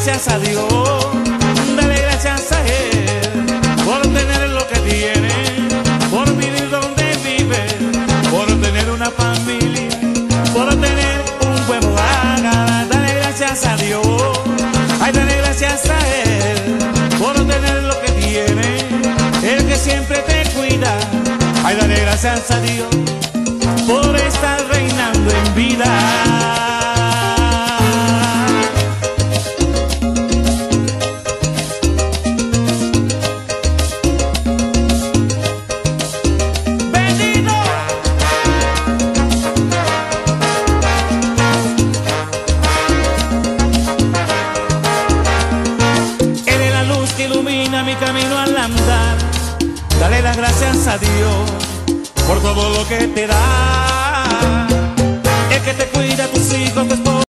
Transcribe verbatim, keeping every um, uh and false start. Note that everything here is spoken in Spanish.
gracias a Dios, dale gracias a Él por tener lo que tiene, por vivir donde vive, por tener una familia, por tener un buen hogar. Dale gracias a Dios, ay, dale gracias a Él por tener lo que tiene, el que siempre te cuida. Ay, dale gracias a Dios por estar reinando en vida. Ilumina mi camino al andar. Dale las gracias a Dios por todo lo que te da, el que te cuida, tus hijos, tu esposa.